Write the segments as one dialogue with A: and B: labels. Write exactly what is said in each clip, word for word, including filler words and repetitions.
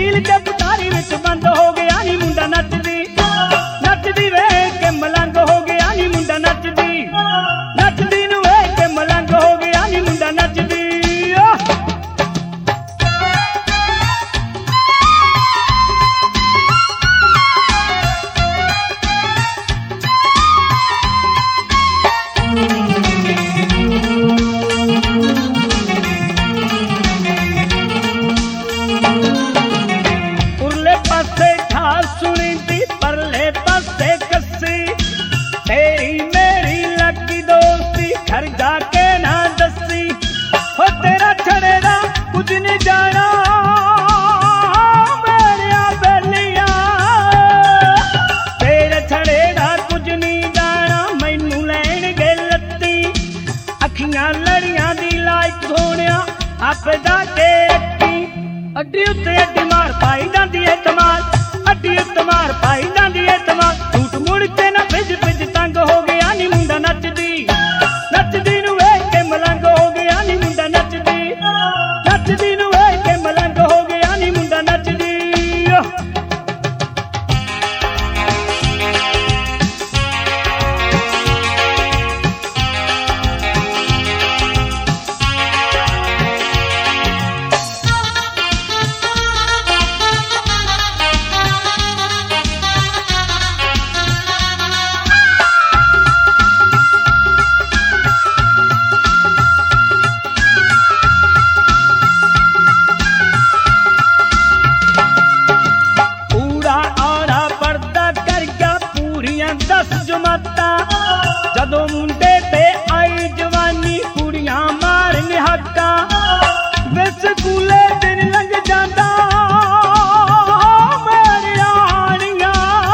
A: heel ਕੇ ਪੁਤਾਰੀ ਵਿੱਚ ਬੰਦ ਹੋ ਗਿਆ ਨੀ ਮੁੰਡਾ ਨੱਚਦੀ ਨੱਚਦੀ ਵੇਖ ਕੇ ਮਲੰਗ ਹੋ ਗਿਆ ਨੀ ਮੁੰਡਾ ਨੱਚਦੀ ਨੱਚਦੀ ਨੂੰ ਵੇਖ ਕੇ ਮਲੰਗ ਹੋ ਗਿਆ ਨੀ ਮੁੰਡਾ ਨੱਚਦੀ लड़ियां दी लाइट सोनिया आपदा के अड्डी अड्डी उत्ते अड्डी मार पाई जांदी है तमाल अड्डी उत्ते मार पाई जांदी है तमाल झूठ मुड़ के ना पिज पिज तंग हो गया नी मुंडा नचदी नचदी नू वेख के मलंग हो गया नी मुंडा नचदी नचदी नू वेख के मलंग हो गया नी मुंडा नचदी जदों मुंडे ते आई जवानी कुड़ियां मारन हक्का वे स्कूले दिन लंघ जांदा मेरिया हानियां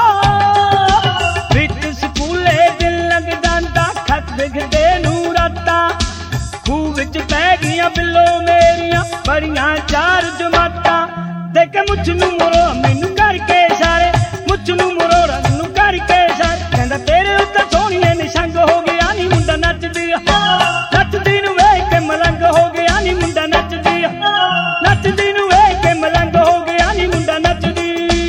A: विच स्कूले दिन लंघ जांदा खत लिखदे नूं रातां खूह विच पै गईयां बिल्लो मेरियां बड़ियां चार जमातां देख मुझ नूं मोरो मैनू करके इशारे मुझ नूं मोरो नूं करके इशारे कहंदा तेरे उत्ते सोहणीए निशंग हो गया नी मुंडा नचदी नचदी नू वेख के मलंग हो गया नी मुंडा नचदी नचदी नू वेख के मलंग हो गया नी मुंडा नचदी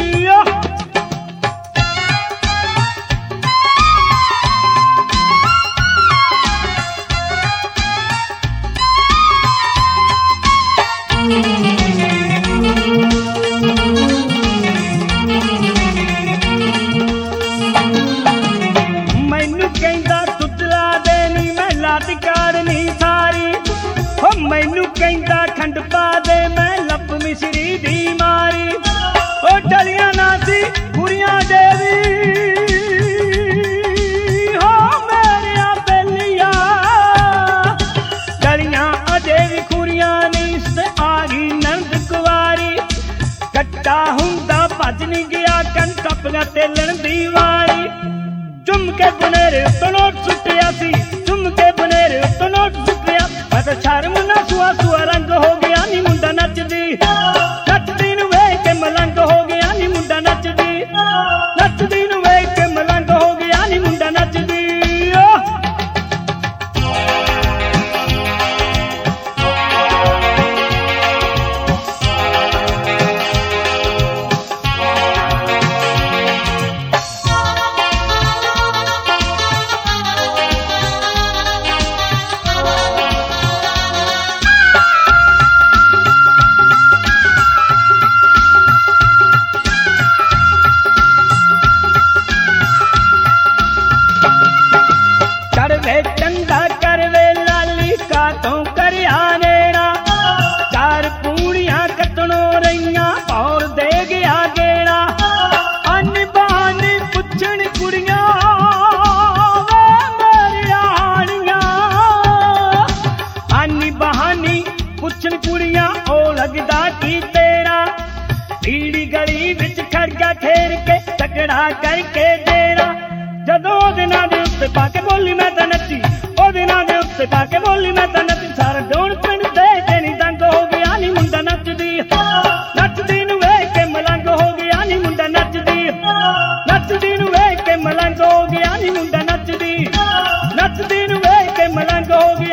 A: मैनू कहंदा खंड पा दे मैं लप मिसरी दी मारी ओ डलियां नासी कुड़ियां देवी हो मेरिया बेलिया डलियां अजे भी कुड़ियां नीस आ गई नंद कुवारी कट्टा हुंदा भज नहीं गया कन टपगा तेलन दी वारी चुम के बनेरे तो नोट सुटिया सी चुम के बनेरे तो नोट सुटिया मैं तो शर्म ना सुआ सुआ रंग हो गया नी मुंडा नचदी नचदी नू वेख के मलंग हो गया नी मुंडा नचदी नचदी नू वेख के मलंग हो गया नी मुंडा नचदी चंदा करवे लाली कातों करिया नेड़ा चार पूड़ियां कतनो रहियां और दे गया गेड़ा अन बहानी पुछण कुड़ियां मेरिया हानियां अन बहानी पुछण कुड़ियां ओ लगदा की तेरा पीड़ी गली विच खड़का ठेर के तकड़ा करके देना जदों दिनां दे उत्ते पाके बोली मैं तां नच्ची ओ दिनां दे उत्ते पाके बोली मैं तां नच्ची सारा डोण पिंड दे के नी दंग हो गया नी मुंडा नचदी नचदी नू वेख के मलंग हो गया नी मुंडा नचदी नचदी नू वेख के मलंग हो गया नी मुंडा नचदी नचदी नू वेख के मलंग हो गया